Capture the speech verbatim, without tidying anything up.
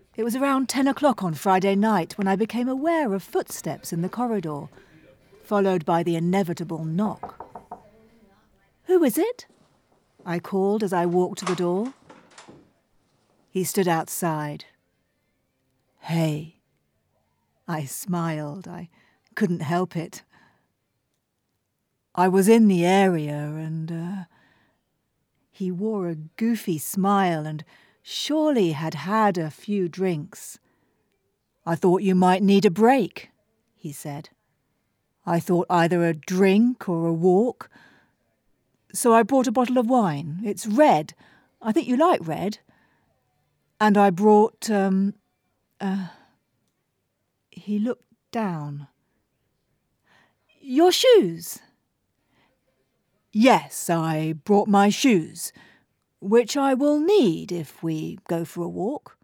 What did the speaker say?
It was around ten o'clock on Friday night when I became aware of footsteps in the corridor, followed by the inevitable knock. "Who is it?" I called as I walked to the door. He stood outside. "Hey." I smiled. I couldn't help it. I was in the area and, uh... He wore a goofy smile and surely had had a few drinks. "I thought you might need a break," he said. "I thought either a drink or a walk. So I brought a bottle of wine. It's red. I think you like red. And I brought, um... Uh... He looked down. "Your shoes?" "Yes, I brought my shoes, which I will need if we go for a walk."